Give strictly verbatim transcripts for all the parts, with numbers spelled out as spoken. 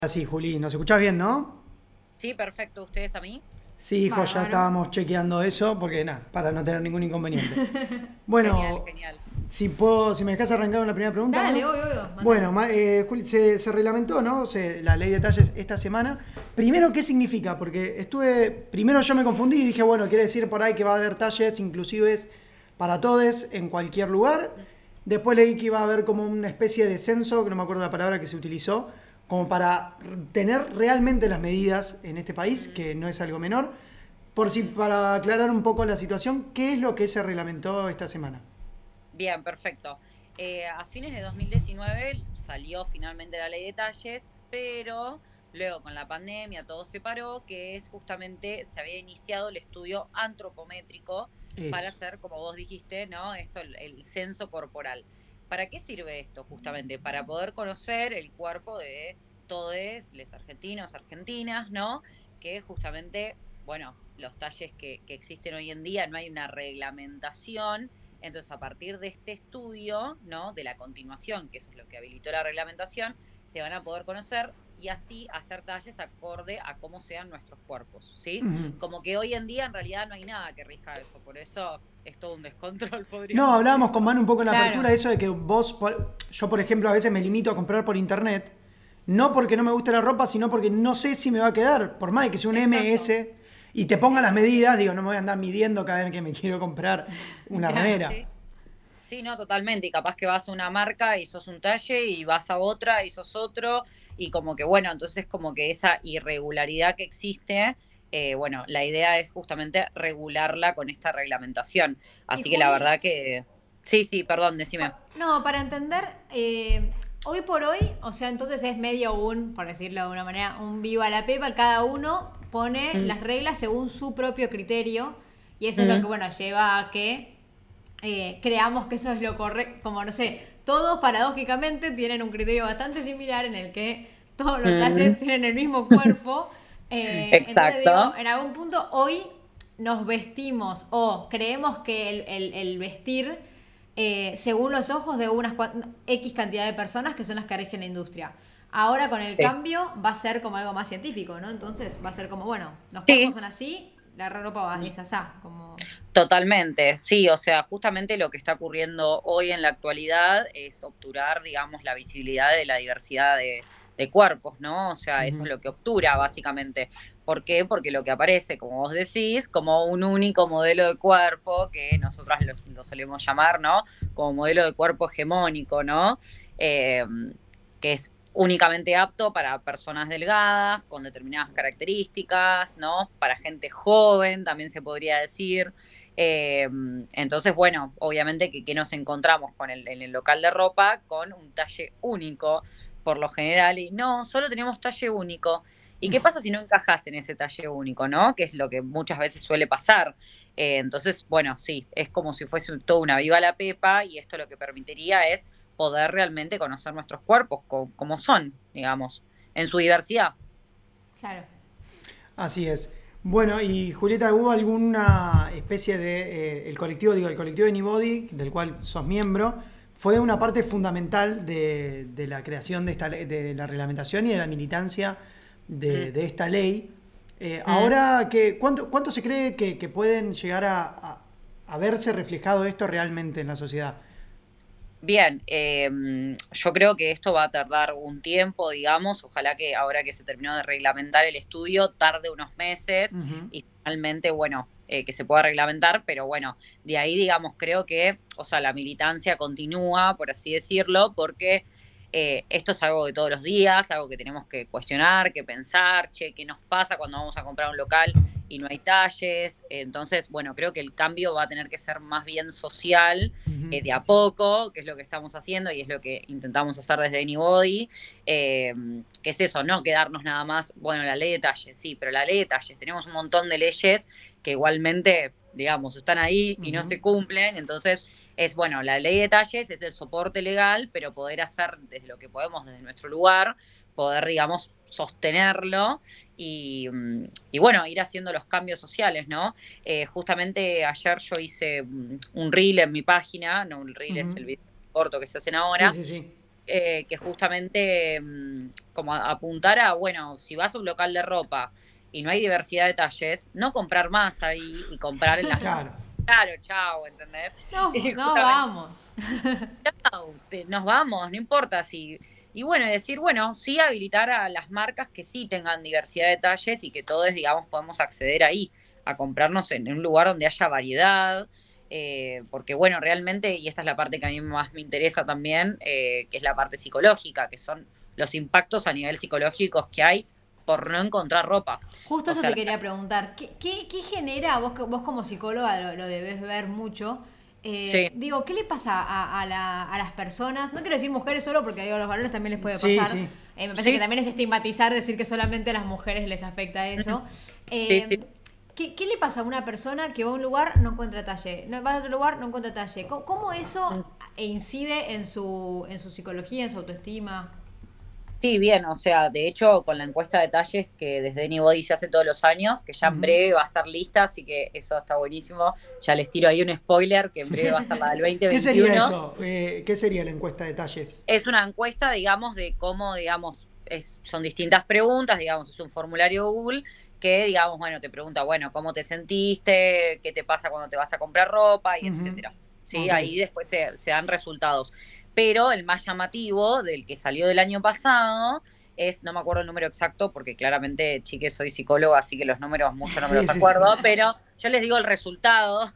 Sí, Juli, ¿nos escuchás bien, no? Sí, perfecto. ¿Ustedes a mí? Sí, hijo, ya Bárbaro. estábamos chequeando eso, porque nada, para no tener ningún inconveniente. Genial, Bueno, genial. si puedo, si me dejas arrancar con la primera pregunta, Dale, ¿no? obvio, obvio. Mandale. Bueno, ma- eh, Juli, se, se reglamentó, ¿no? Se- la ley de talles esta semana. Primero, ¿qué significa? Porque estuve, primero yo me confundí y dije, bueno, quiere decir por ahí que va a haber talles inclusives para todos en cualquier lugar. Después leí que iba a haber como una especie de censo, que no me acuerdo la palabra que se utilizó, como para tener realmente las medidas en este país, que no es algo menor. Por si, para aclarar un poco la situación, ¿qué es lo que se reglamentó esta semana? Bien, perfecto. Eh, a fines de dos mil diecinueve salió finalmente la ley de talles, pero luego con la pandemia todo se paró, que es justamente, se había iniciado el estudio antropométrico para Eso. hacer, como vos dijiste, ¿no? Esto, el, el censo corporal. ¿Para qué sirve esto justamente? Para poder conocer el cuerpo de todos los argentinos, argentinas, ¿no? Que justamente, bueno, los talles que, que existen hoy en día no hay una reglamentación. Entonces, a partir de este estudio, ¿no? De la continuación, que eso es lo que habilitó la reglamentación, se van a poder conocer y así hacer talles acorde a cómo sean nuestros cuerpos, ¿sí? Ujú. Como que hoy en día en realidad no hay nada que rija eso, por eso es todo un descontrol, No, podríamos hablábamos con decirlo. Manu un poco en la Claro. apertura, eso de que vos, por- yo por ejemplo a veces me limito a comprar por internet, no porque no me guste la ropa, sino porque no sé si me va a quedar, por más de que sea un M Exacto. S y te pongan las medidas, digo, no me voy a andar midiendo cada vez que me quiero comprar una Claro. remera. Sí. Sí, no, totalmente. Y capaz que vas a una marca y sos un talle y vas a otra y sos otro. Y como que, bueno, entonces como que esa irregularidad que existe, eh, bueno, la idea es justamente regularla con esta reglamentación. Y Así que la Juli, verdad que... Sí, sí, perdón, decime. pa- no, para entender, eh, hoy por hoy, o sea, entonces es medio un, por decirlo de alguna manera, un viva la pepa, cada uno pone Mm, las reglas según su propio criterio y eso es lo que, mm, bueno, lleva a que eh, creamos que eso es lo correcto, como no sé, todos paradójicamente tienen un criterio bastante similar en el que todos los talles mm. tienen el mismo cuerpo. Eh, entonces digo, Exacto. en algún punto hoy nos vestimos o creemos que el, el- el vestir eh, según los ojos de unas cuan- X cantidad de personas que son las que rigen la industria. Ahora con el Sí. cambio va a ser como algo más científico, ¿no? Entonces va a ser como, bueno, los cuerpos Sí. son así, la ropa va- es asá, como... Totalmente, sí, o sea, justamente lo que está ocurriendo hoy en la actualidad es obturar, digamos, la visibilidad de la diversidad de, de cuerpos, ¿no? O sea, eso es Ujú. lo que obtura, básicamente. ¿Por qué? Porque lo que aparece, como vos decís, como un único modelo de cuerpo, que nosotras lo, lo solemos llamar, ¿no? Como modelo de cuerpo hegemónico, ¿no? Eh, que es únicamente apto para personas delgadas, con determinadas características, ¿no? Para gente joven, también se podría decir. Eh, entonces, bueno, obviamente que, que nos encontramos con el, en el local de ropa con un talle único por lo general y no, solo tenemos talle único. ¿Y qué pasa si no encajas en ese talle único, no? Que es lo que muchas veces suele pasar. Eh, entonces, bueno, sí, es como si fuese toda una viva la pepa y esto lo que permitiría es poder realmente conocer nuestros cuerpos co- como son, digamos, en su diversidad. Claro. Así es. Bueno, y Julieta, ¿hubo alguna especie de, eh, el colectivo, digo, el colectivo de Anybody, del cual sos miembro, fue una parte fundamental de, de la creación de, esta, le- de la reglamentación y de la militancia de, Mm, de esta ley? Eh, mm. ahora, que, ¿cuánto, ¿cuánto se cree que, que pueden llegar a, a- a verse reflejado esto realmente en la sociedad? Bien, eh, yo creo que esto va a tardar un tiempo, digamos, ojalá que ahora que se terminó de reglamentar el estudio, tarde unos meses Ujú. y finalmente, bueno, eh, que se pueda reglamentar, pero bueno, de ahí, digamos, creo que, o sea, la militancia continúa, por así decirlo, porque eh, esto es algo de todos los días, algo que tenemos que cuestionar, que pensar, che, ¿qué nos pasa cuando vamos a comprar un local y no hay talles? Entonces, bueno, creo que el cambio va a tener que ser más bien social Ujú. eh, de a poco, que es lo que estamos haciendo y es lo que intentamos hacer desde Anybody, eh, que es eso, no quedarnos nada más, bueno, la ley de talles, sí, pero la ley de talles, tenemos un montón de leyes que igualmente, digamos, están ahí y no Ujú. se cumplen, entonces es, bueno, la ley de talles es el soporte legal, pero poder hacer desde lo que podemos, desde nuestro lugar, poder, digamos, sostenerlo y, mm, y bueno, ir haciendo los cambios sociales, ¿no? Eh, justamente ayer yo hice mm, un reel en mi página, no un reel es Ujú. el video corto que se hacen Sí, ahora, sí, sí. eh, que justamente mm, como apuntar a, bueno, si vas a un local de ropa y no hay diversidad de talles, no comprar más ahí y comprar en las... Claro. Claro, chao, ¿entendés? No, Y no justamente, vamos. chao, te- nos vamos, no importa si... Y bueno, y decir, bueno, sí habilitar a las marcas que sí tengan diversidad de talles y que todos, digamos, podemos acceder ahí a comprarnos en un lugar donde haya variedad, eh, porque bueno, realmente, y esta es la parte que a mí más me interesa también, eh, que es la parte psicológica, que son los impactos a nivel psicológico que hay por no encontrar ropa. Justo O eso sea, te la- quería preguntar. ¿Qué, qué, qué genera, vos, que- vos como psicóloga lo, lo debes ver mucho? Eh, sí, digo, ¿qué le pasa a, a la- a las personas? No quiero decir mujeres solo porque digo, a los varones también les puede Sí, pasar. sí. Eh, me parece sí, que también es estigmatizar decir que solamente a las mujeres les afecta eso. sí, sí. Eh, ¿qué, qué le pasa a una persona que va a un lugar, no encuentra talle? No, va a otro lugar, no encuentra talle. ¿Cómo, cómo eso incide en su, en su psicología, en su autoestima? Sí, bien, o sea, de hecho, con la encuesta de talles que desde Anybody se hace todos los años, que ya en Ujú. breve va a estar lista, así que eso está buenísimo. Ya les tiro ahí un spoiler, que en breve va a estar la del ¿Qué sería dos mil veintiuno. eso? Eh, ¿Qué sería la encuesta de talles? Es una encuesta, digamos, de cómo, digamos, es, son distintas preguntas, digamos, es un formulario Google que, digamos, bueno, te pregunta, bueno, ¿cómo te sentiste? ¿Qué te pasa cuando te vas a comprar ropa? Y Ujú. etcétera. Sí, Ok. ahí después se, se dan resultados. Pero el más llamativo, del que salió del año pasado, es, no me acuerdo el número exacto, porque claramente, chiques, soy psicóloga, así que los números mucho no me Sí, los sí, sí. acuerdo, pero yo les digo el resultado.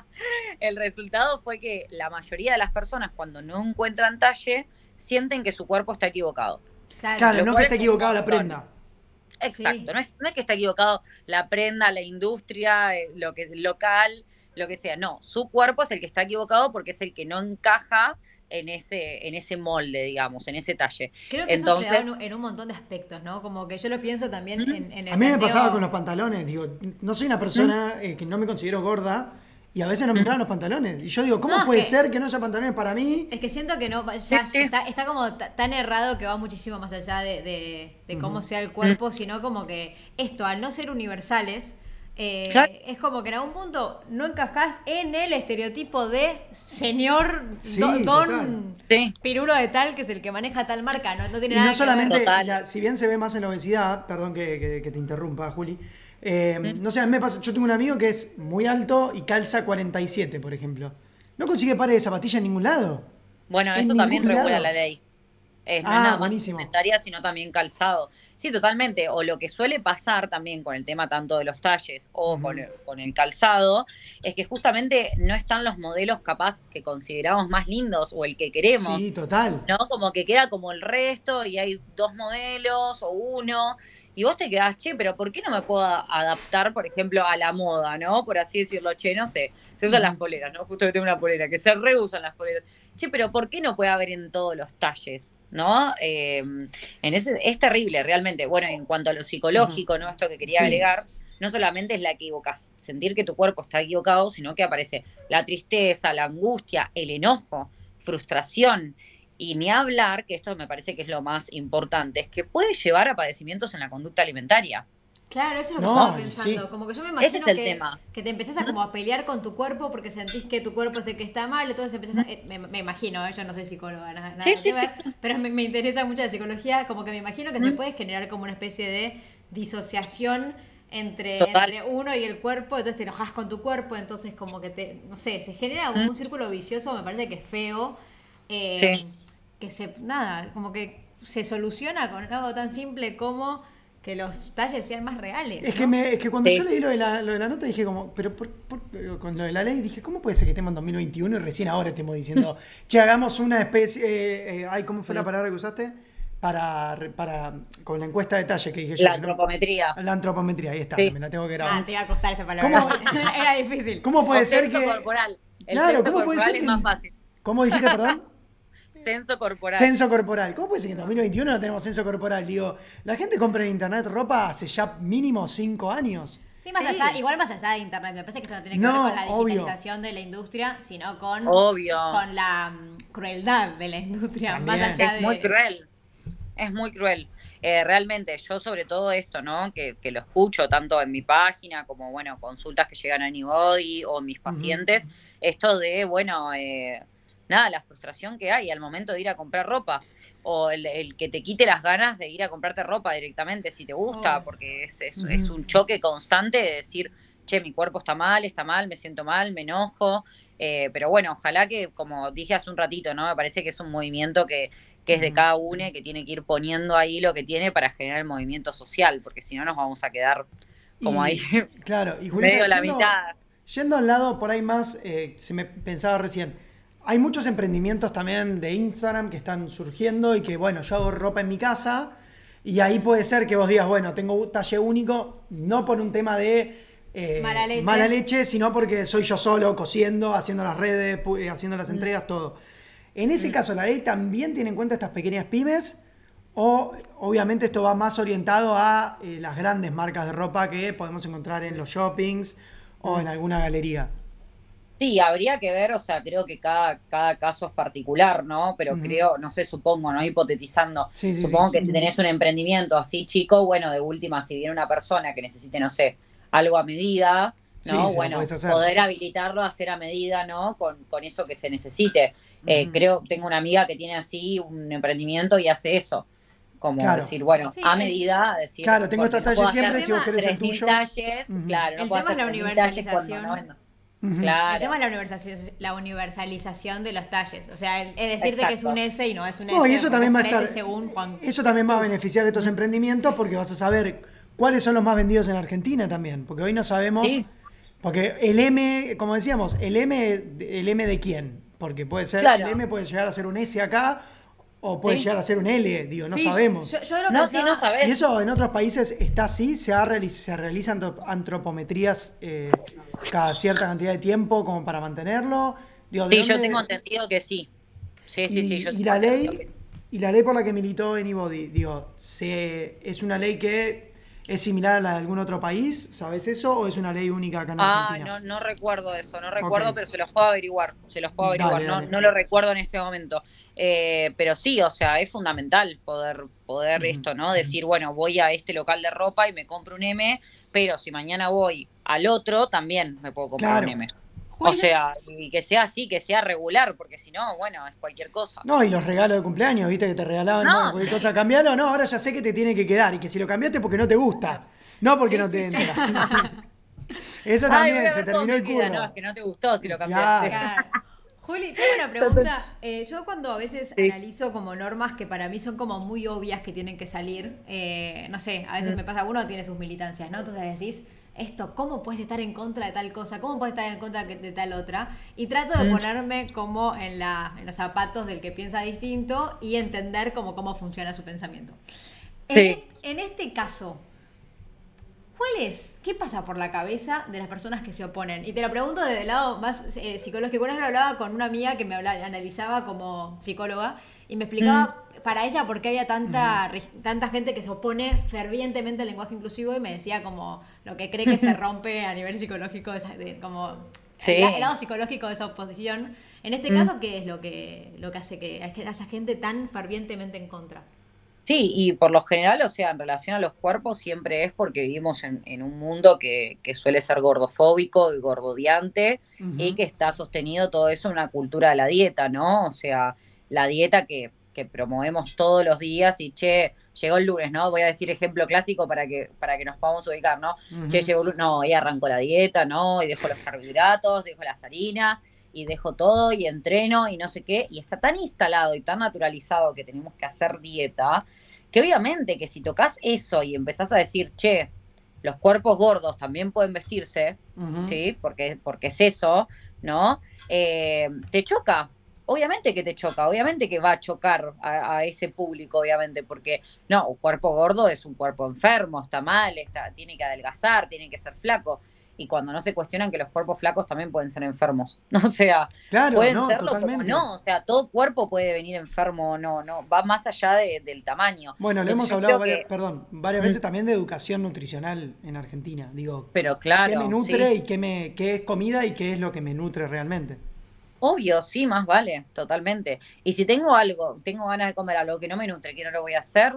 El resultado fue que la mayoría de las personas, cuando no encuentran talle, sienten que su cuerpo está equivocado. Claro, Claro, Lo no que cual esté es un equivocada la montón. prenda. Exacto, sí. no es, no es que está equivocado la prenda, la industria, eh, lo que es local, lo que sea. No, su cuerpo es el que está equivocado porque es el que no encaja en ese, en ese molde, digamos, en ese talle. Creo que eso se da Entonces, en, un en un montón de aspectos, ¿no? Como que yo lo pienso también mm, en, en A el mí me pasaba con planteo. los pantalones. Digo, no soy una mm, persona eh, que no me considero gorda y a veces no me mm, entraban los pantalones. Y yo digo, No, ¿cómo es puede que ser que no haya pantalones para mí? Es que siento que no, sí, ya sí, está, está como ta- tan errado que va muchísimo más allá de, de- de cómo Ujú. sea el mm, cuerpo, sino como que esto, al no ser universales, claro, eh, es como que en algún punto no encajás en el estereotipo de señor do- Sí, total. don sí, Pirulo de tal, que es el que maneja tal marca, no, no tiene Y no nada que ver. solamente, total. la- si bien se ve más en la obesidad, perdón que, que- que te interrumpa, Juli, eh, Mm. no sé, a mí me pasa, yo tengo un amigo que es muy alto y calza cuarenta y siete, por ejemplo. No consigue pares de zapatilla en ningún lado. Bueno, En eso también ningún regula lado. la ley. Eh, no es Ah, nada más buenísimo. indumentaria, sino también calzado. Sí, totalmente. O lo que suele pasar también con el tema tanto de los talles o con Ujú. el, con el calzado, es que justamente no están los modelos capaz que consideramos más lindos o el que queremos, Sí, total. ¿no? Como que queda como el resto y hay dos modelos o uno. Y vos te quedás, che, pero ¿por qué no me puedo a- adaptar, por ejemplo, a la moda, ¿no? Por así decirlo, che, no sé, se usan las Ujú. poleras, ¿no? Justo que tengo una polera, que se reusan las poleras. Che, pero ¿por qué no puede haber en todos los talles, ¿no? Eh, en ese, es terrible, realmente. Bueno, en cuanto a lo Ujú. psicológico, ¿no? Esto que quería Sí. agregar, no solamente es la equivocación, sentir que tu cuerpo está equivocado, sino que aparece la tristeza, la angustia, el enojo, frustración. Y ni hablar, que esto me parece que es lo más importante, es que puede llevar a padecimientos en la conducta alimentaria. Claro, eso es lo que yo estaba No, y sí. pensando. Como que yo me Ese es imagino el que, tema. que te empezás a como a pelear con tu cuerpo porque sentís que tu cuerpo es el que está mal, entonces empezás a, eh, me, me imagino, eh, yo no soy psicóloga, nada, Sí, nada que sí, sí. ver, pero me, me interesa mucho la psicología, como que me imagino que se Mm, puede generar como una especie de disociación entre, total. entre uno y el cuerpo, entonces te enojas con tu cuerpo, entonces como que te, no sé, se genera como Mm, un círculo vicioso, me parece que es feo, eh, sí. que se, nada, como que se soluciona con algo tan simple como que los talles sean más reales, Es que, ¿no? me, es que cuando yo Sí. leí lo de, la, lo de la nota dije como, pero por- por- pero con lo de la ley dije, ¿cómo puede ser que estemos en dos mil veintiuno y recién ahora estemos diciendo, che, hagamos una especie, eh, eh, ay, ¿cómo fue la palabra que usaste? Para, para, con la encuesta de talle que dije yo. La que no- antropometría. la antropometría, ahí está, Sí. me la tengo que Ah, grabar. te iba a costar esa palabra. ¿Cómo, Era difícil. cómo puede O ser censo que... corporal. El Claro, censo ¿cómo puede corporal ser es que... más fácil. ¿Cómo dijiste, perdón? Censo corporal. Censo corporal. ¿Cómo puede ser que en dos mil veintiuno no tenemos censo corporal? Digo, la gente compra en internet ropa hace ya mínimo cinco años. Sí, más Sí. allá, igual más allá de internet, me parece que eso no tiene que No, ver con la obvio. digitalización de la industria, sino con, Obvio. con la mm, crueldad de la industria, También. más allá Es de... muy cruel. Es muy cruel. Eh, realmente, yo sobre todo esto, ¿no? Que, que lo escucho tanto en mi página como, bueno, consultas que llegan a Anybody o mis Ujú. pacientes, esto de, bueno, eh, nada, la frustración que hay al momento de ir a comprar ropa. O el, el que te quite las ganas de ir a comprarte ropa directamente si te gusta, Oh. porque es, es, es Ujú. un choque constante de decir, che, mi cuerpo está mal, está mal, me siento mal, me enojo. Eh, pero bueno, ojalá que, como dije hace un ratito, ¿no? Me parece que es un movimiento que, que es de Ujú. cada uno, que tiene que ir poniendo ahí lo que tiene para generar el movimiento social, porque si no nos vamos a quedar como ahí Y claro, y Julita, medio a la yendo, mitad. yendo al lado por ahí más, eh, se me pensaba recién, hay muchos emprendimientos también de Instagram que están surgiendo y que, bueno, yo hago ropa en mi casa y ahí puede ser que vos digas, bueno, tengo un talle único, no por un tema de eh, Mala leche. mala leche, sino porque soy yo solo cosiendo, haciendo las redes, pu- eh, haciendo las entregas, todo. En ese caso, ¿la ley también tiene en cuenta estas pequeñas pymes? O obviamente esto va más orientado a eh, las grandes marcas de ropa que podemos encontrar en los shoppings o en alguna galería. Sí, habría que ver, o sea, creo que cada, cada caso es particular, ¿no? Pero Ujú. creo, no sé, supongo, ¿no? Hipotetizando, Sí, sí, sí. supongo que si tenés un emprendimiento así chico, bueno, de última, si viene una persona que necesite, no sé, algo a medida, Sí, ¿no? se lo Bueno, podés hacer. poder habilitarlo a hacer a medida, ¿no? Con, con eso que se necesite. Eh, Ujú. creo, tengo una amiga que tiene así un emprendimiento y hace eso. Como Claro. decir, bueno, Sí, a el, medida, decir, Claro, tengo porque estos no puedo talles el hacer siempre, si vos tema, querés el tres mil tuyo. talles, Ujú. claro, no el puedo tema hacer es la tres mil talles cuando no universalización. vendo. Ujú. El tema Claro, es la universalización, la universalización de los talles. O sea, el, el decirte que es un exacto. S y no es un No, y S, eso porque también es va a un S estar, según Juan. eso también va a beneficiar a estos emprendimientos porque vas a saber cuáles son los más vendidos en Argentina también, porque hoy no sabemos, Sí, porque el M, como decíamos, el M, el M de quién, porque puede ser, el claro, M puede llegar a ser un S acá o puede sí. llegar a ser un L, digo, no Sí, sabemos. yo, yo lo No, sí, no pensaba. Y sabes. eso en otros países está así, se, ha realiz- se realizan to- antropometrías eh, cada cierta cantidad de tiempo como para mantenerlo. Digo, ¿de Sí, yo tengo dónde? entendido que sí. Sí, sí, sí, yo Y, y tengo la entendido que ley, sí. y la ley por la que militó Anybody, digo, se, ¿es una ley que es similar a la de algún otro país? ¿Sabes eso? ¿O es una ley única acá en Ah, Argentina? no, no recuerdo eso, no Ok, recuerdo, pero se los puedo averiguar, se los puedo averiguar, dale, no, dale. no lo recuerdo en este momento. Eh, pero sí, o sea, es fundamental poder, poder Ujú. esto, ¿no? Decir, bueno, voy a este local de ropa y me compro un M, pero si mañana voy al otro, también me puedo comprar un Claro. M. O Juli, yo- sea, y que sea así, que sea regular, porque si no, bueno, es cualquier cosa. No, y los regalos de cumpleaños, viste que te regalaban, bueno, No, cualquier sí, cosa, cambiarlo, no, ahora ya sé que te tiene que quedar y que si lo cambiaste porque no te gusta, no porque sí, no sí, te sí. entra. Eso Ay, voy también, a se ver cómo terminó me el queda. No, es curro. que no te gustó si lo cambiaste. Claro. Claro. Juli, tengo una pregunta. Eh, yo cuando a veces Sí. analizo como normas que para mí son como muy obvias que tienen que salir, eh, no sé, a veces Mm. me pasa, uno tiene sus militancias, ¿no? Entonces decís, esto, ¿cómo puedes estar en contra de tal cosa? ¿Cómo puedes estar en contra de de tal otra? Y trato de Mm. ponerme como en, la, en los zapatos del que piensa distinto y entender como cómo funciona su pensamiento. En, Sí. e- en este caso, ¿cuál es? ¿Qué pasa por la cabeza de las personas que se oponen? Y te lo pregunto desde el lado más eh, psicológico. Una vez lo hablaba con una amiga que me habla- analizaba como psicóloga y me Mm. explicaba para ella por qué había tanta, ri- tanta gente que se opone fervientemente al lenguaje inclusivo y me decía como lo que cree que se rompe a nivel psicológico, de esa- de- como Sí. el, la- el lado psicológico de esa oposición. En este Mm. caso, ¿qué es lo que, lo que hace que haya gente tan fervientemente en contra? Sí, y por lo general, o sea, en relación a los cuerpos, siempre es porque vivimos en, en un mundo que, que suele ser gordofóbico y gordodiante y Ujú. que está sostenido todo eso en una cultura de la dieta, ¿no? O sea, la dieta que, que promovemos todos los días y, che, llegó el lunes, ¿no? Voy a decir ejemplo clásico para que, para que nos podamos ubicar, ¿no? Che, Ujú. llegó el lunes, no, hoy arranco la dieta, ¿no? Y dejo los carbohidratos, dejo las harinas y dejo todo y entreno y no sé qué, y está tan instalado y tan naturalizado que tenemos que hacer dieta, que obviamente que si tocas eso y empezás a decir, che, los cuerpos gordos también pueden vestirse, Ujú. ¿sí? Porque, porque es eso, ¿no? Eh, te choca, obviamente que te choca, obviamente que va a chocar a, a ese público, obviamente, porque no, un cuerpo gordo es un cuerpo enfermo, está mal, está, tiene que adelgazar, tiene que ser flaco. Y cuando no se cuestionan que los cuerpos flacos también pueden ser enfermos. O sea, Claro, pueden no, serlo como totalmente. no. O sea, todo cuerpo puede venir enfermo o no, no. Va más allá de- del tamaño. Bueno, lo Entonces hemos yo hablado creo varias, que, perdón, varias mm, veces también de educación nutricional en Argentina. Digo, pero ¿qué me claro, nutre sí. y qué, me, qué es comida y qué es lo que me nutre realmente? Obvio, sí, más vale, totalmente. Y si tengo algo, tengo ganas de comer algo que no me nutre, que no lo voy a hacer,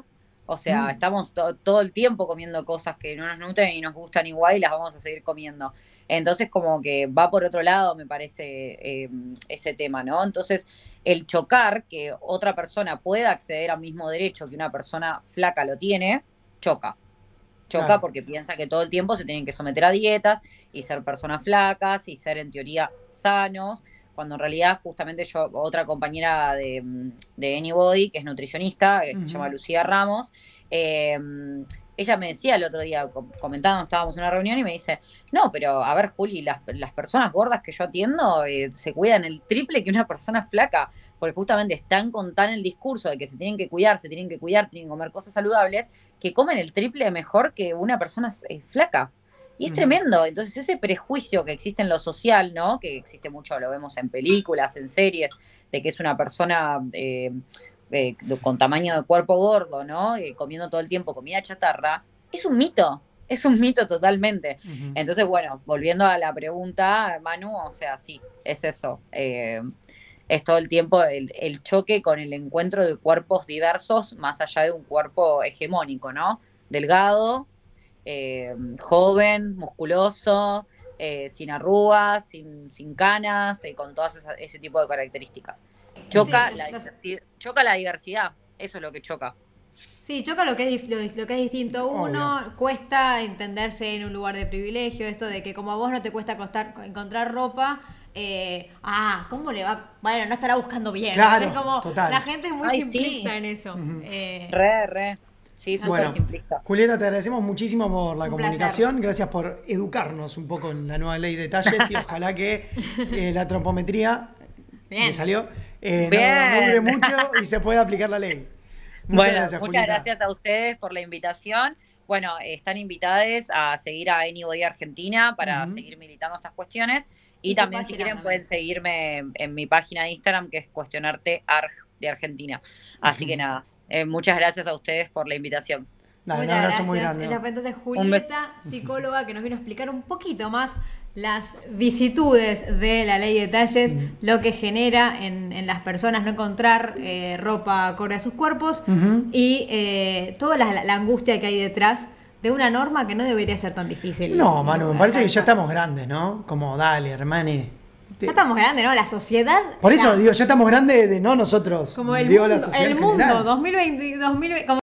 O sea, Mm. estamos to- todo el tiempo comiendo cosas que no nos nutren y nos gustan igual y las vamos a seguir comiendo. Entonces, como que va por otro lado, me parece, eh, ese tema, ¿no? Entonces, el chocar que otra persona pueda acceder al mismo derecho que una persona flaca lo tiene, choca. Choca Claro. porque piensa que todo el tiempo se tienen que someter a dietas y ser personas flacas y ser en teoría sanos, cuando en realidad justamente yo, otra compañera de, de Anybody, que es nutricionista, que se llama Ujú. Lucía Ramos, eh, ella me decía el otro día, com- comentando, estábamos en una reunión y me dice, no, pero a ver, Juli, las, las personas gordas que yo atiendo eh, se cuidan el triple que una persona flaca, porque justamente están con tan el discurso de que se tienen que cuidar, se tienen que cuidar, tienen que comer cosas saludables, que comen el triple mejor que una persona eh, flaca. Y es Ujú. tremendo. Entonces, ese prejuicio que existe en lo social, ¿no? Que existe mucho, lo vemos en películas, en series, de que es una persona eh, eh, con tamaño de cuerpo gordo, ¿no? Eh, comiendo todo el tiempo comida chatarra, es un mito. Es un mito totalmente. Ujú. Entonces, bueno, volviendo a la pregunta, Manu, o sea, sí, es eso. Eh, es todo el tiempo el, el choque con el encuentro de cuerpos diversos, más allá de un cuerpo hegemónico, ¿no? Delgado, eh, joven, musculoso, eh, sin arrugas, sin, sin canas, eh, con todas esas- ese tipo de características. Sí, Choca la, los- diversi- choca la diversidad, eso es lo que choca. Sí, choca lo que es, dif- lo, lo que es distinto. Uno, Obvio. cuesta entenderse en un lugar de privilegio, esto de que como a vos no te cuesta costar, encontrar ropa, eh, ah, ¿cómo le va? Bueno, no estará buscando bien. Claro, Es como, total. la gente es muy Ay, simplista sí. en eso. Ujú. Eh, Re, re. Sí, súper Bueno, simplista. Julieta, te agradecemos muchísimo por la Un comunicación. Gracias por educarnos un poco en la nueva ley de talles y ojalá que eh, la trompometría Bien. me salió eh, no- Bien. no, dure mucho y se pueda aplicar la ley. Muchas Bueno, gracias, muchas Julieta. gracias a ustedes por la invitación. Bueno, eh, están invitadas a seguir a Anybody Argentina para Ujú. seguir militando estas cuestiones. Y, Y tu también, si página quieren, también. pueden seguirme en, en mi página de Instagram, que es Cuestionarte Arg de Argentina. Así que nada, eh, muchas gracias a ustedes por la invitación. Dale, un Muchas abrazo gracias. muy grande. Ella fue entonces Un beso. Julieta, psicóloga, que nos vino a explicar un poquito más las vicitudes de la ley de talles, lo que genera en, en las personas no encontrar eh, ropa acorde a sus cuerpos Ujú. y eh, toda la, la angustia que hay detrás de una norma que no debería ser tan difícil. No, Manu, me parece que ya Alcanzar. estamos grandes, ¿no? Como, dale, hermane. Te- Ya estamos grandes, ¿no? La sociedad. Por eso la- digo, ya estamos grandes de no nosotros. Como el digo, la mundo, sociedad el en mundo general. dos mil veinte, dos mil veinte, como